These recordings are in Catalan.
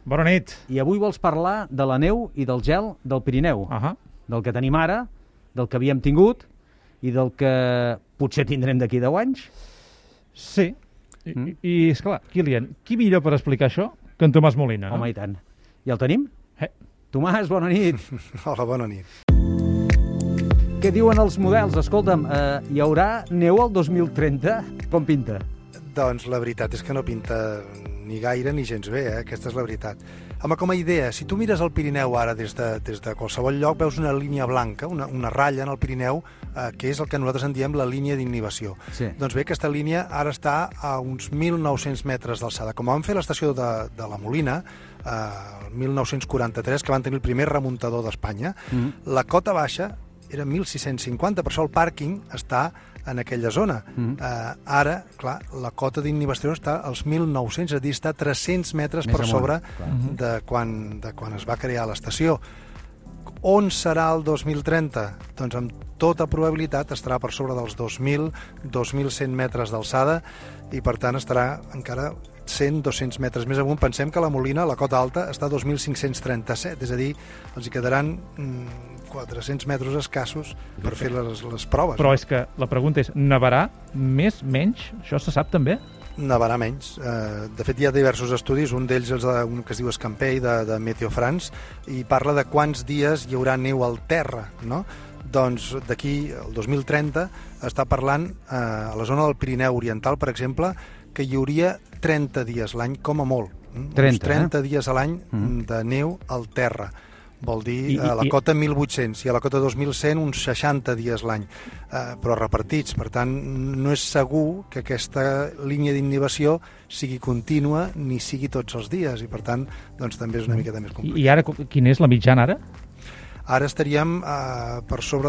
Bona nit. I avui vols parlar de la neu i del gel del Pirineu, del que tenim ara, del que havíem tingut i del que potser tindrem d'aquí 10 anys? Sí. I esclar, Kilian, qui millor per explicar això que en Tomàs Molina, no? Home, i tant. I el tenim? Tomàs, bona nit. Hola, bona nit. Què diuen els models? Escolta'm, hi haurà neu al 2030? Com pinta? Doncs la veritat és que no pinta ni gaire ni gens bé, aquesta és la veritat. Home, com a idea, si tu mires el Pirineu ara des de qualsevol lloc, veus una línia blanca, una ratlla en el Pirineu, que és el que nosaltres en diem la línia d'innivació. Sí. Doncs bé, aquesta línia ara està a uns 1.900 metres d'alçada. Com van fer l'estació de la Molina, el 1943, que van tenir el primer remuntador d'Espanya, la cota baixa era 1.650, per això el pàrquing està en aquella zona. Ara, clar, la cota d'innivació està als 1.900, és a dir, està 300 metres per sobre de quan es va crear l'estació. On serà el 2030? Doncs amb tota probabilitat estarà per sobre dels 2.000, 2.100 metres d'alçada i, per tant, estarà encara 100-200 metres més amunt. Pensem que la Molina, la cota alta, està a 2.537, és a dir, els hi quedaran 400 metres escassos per fer les proves. Però és que la pregunta és, nevarà més, menys? Això se sap també? Nevarà menys. De fet, hi ha diversos estudis, un d'ells és un que es diu Escampell, de Meteo France, i parla de quants dies hi haurà neu al terra, no? Doncs d'aquí al 2030 està parlant a la zona del Pirineu Oriental, per exemple, que hi hauria 30 dies l'any, com a molt. 30 dies a l'any de neu al terra. Vol dir a la cota 1.800 i a la cota 2.100 uns 60 dies l'any, però repartits. Per tant, no és segur que aquesta línia d'innivació sigui contínua ni sigui tots els dies i, per tant, doncs, també és una miqueta més complicat. I ara, quina és la mitjana ara? Ara estaríem per sobre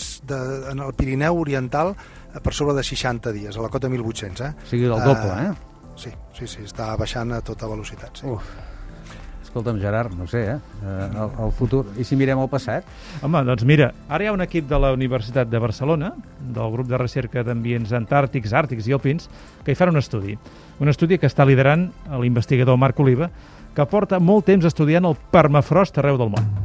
en el Pirineu Oriental per sobre de 60 dies, a la cota 1.800. O sigui, del doble, Sí, està baixant a tota velocitat. Sí. Escolta'm, Gerard, no sé, el futur. I si mirem el passat? Home, doncs mira, ara hi ha un equip de la Universitat de Barcelona, del grup de recerca d'ambients antàrtics, àrtics i alpins, que hi fan un estudi. Un estudi que està liderant l'investigador Marc Oliva, que porta molt temps estudiant el permafrost arreu del món.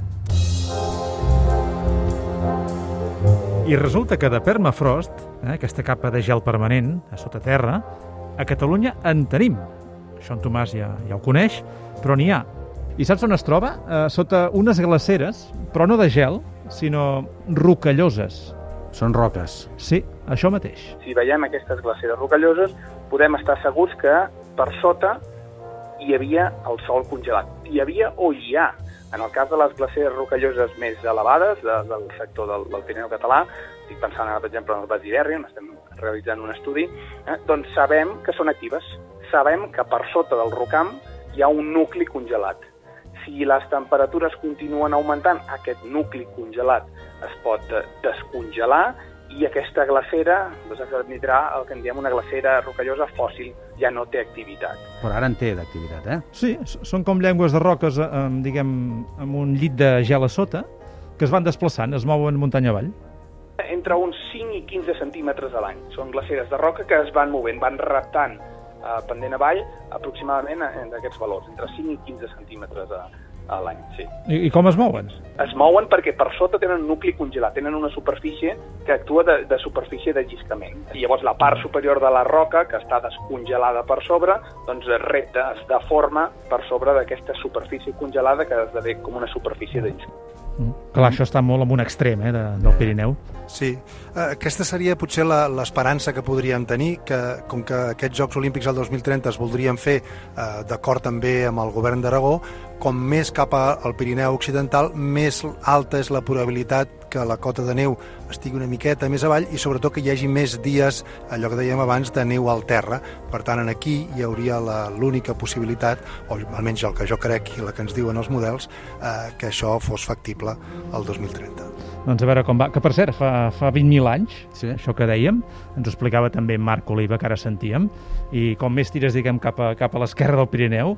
I resulta que de permafrost, aquesta capa de gel permanent a sota terra, a Catalunya en tenim. Això en Tomàs ja ho coneix, però n'hi ha. I saps on es troba? Sota unes glaceres, però no de gel, sinó rocalloses. Són roques. Sí, això mateix. Si veiem aquestes glaceres rocalloses, podem estar segurs que per sota hi havia el sòl congelat. Hi havia o hi ha. En el cas de les glaceres rocalloses més elevades del sector del Pirineu català, estic pensant, per exemple, en el Basiderri, on estem realitzant un estudi, doncs sabem que són actives. Sabem que per sota del rocam hi ha un nucli congelat. Si les temperatures continuen augmentant, aquest nucli congelat es pot descongelar i aquesta glacera esdevindrà el que en diem una glacera rocallosa fòssil, ja no té activitat. Però ara en té d'activitat, Sí, són com llengües de roques, diguem, amb un llit de gel a sota, que es van desplaçant, es mouen muntanya avall. Entre uns 5 i 15 centímetres a l'any. Són glaceres de roca que es van movent, van reptant pendent avall, aproximadament d'aquests valors, entre 5 i 15 centímetres a l'any, sí. I com es mouen? Es mouen perquè per sota tenen un nucli congelat, tenen una superfície que actua de superfície de lliscament. I llavors la part superior de la roca, que està descongelada per sobre, doncs es deforma per sobre d'aquesta superfície congelada que esdevé com una superfície de lliscament. Clar, això està molt en un extrem del Pirineu. Sí, aquesta seria potser l'esperança que podríem tenir, que com que aquests Jocs Olímpics al 2030 es voldrien fer d'acord també amb el govern d'Aragó, com més cap al Pirineu Occidental, més alta és la probabilitat que la cota de neu estigui una miqueta més avall i sobretot que hi hagi més dies, allò que dèiem abans, de neu al terra. Per tant, aquí hi hauria l'única possibilitat, o almenys el que jo crec i la que ens diuen els models, que això fos factible el 2030. Doncs a veure com va. Que, per cert, fa 20.000 anys, això que dèiem, ens ho explicava també Marc Oliva, que ara sentíem, i com més tires, diguem, cap a l'esquerra del Pirineu,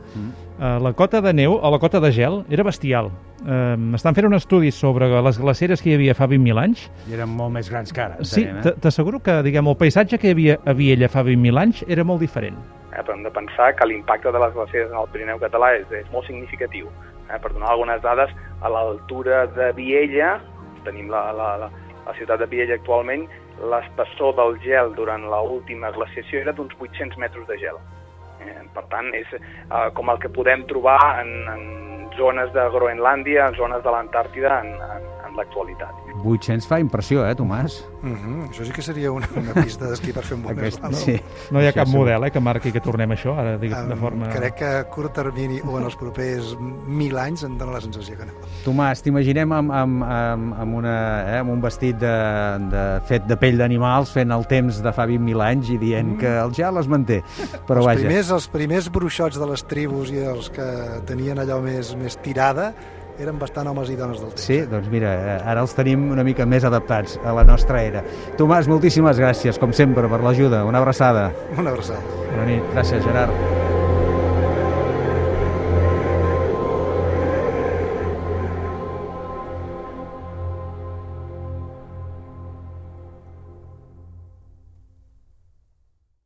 la cota de neu, o la cota de gel, era bestial. Estan fent un estudi sobre les glaceres que hi havia fa 20.000 anys. I eren molt més grans que ara. Sí, t'asseguro que, diguem, el paisatge que hi havia a Viella fa 20.000 anys era molt diferent. però hem de pensar que l'impacte de les glaceres en el Pirineu català és molt significatiu. Per donar algunes dades, a l'altura de Viella, tenim la ciutat de Viella actualment, l'espessor del gel durant l'última glaciació era d'uns 800 metres de gel. Per tant, és com el que podem trobar en zones de Groenlàndia, en zones de l'Antàrtida en l'actualitat. 800 fa impressió, Tomàs? Això sí que seria una pista d'esquí per fer un bon mes. No hi ha cap model que marqui que tornem a això, ara digues de forma... Crec que a curt termini o en els propers 1.000 anys em dóna la sensació que no. Tomàs, t'imaginem amb un vestit fet de pell d'animals fent el temps de fa 20.000 anys i dient que el gel es manté. Però vaja. Els primers bruixots de les tribus i els que tenien allò més tirada eren bastant homes i dones del temps. Sí, doncs mira, ara els tenim una mica més adaptats a la nostra era. Tomàs, moltíssimes gràcies, com sempre, per l'ajuda. Una abraçada. Una abraçada. Bona nit. Gràcies, Gerard.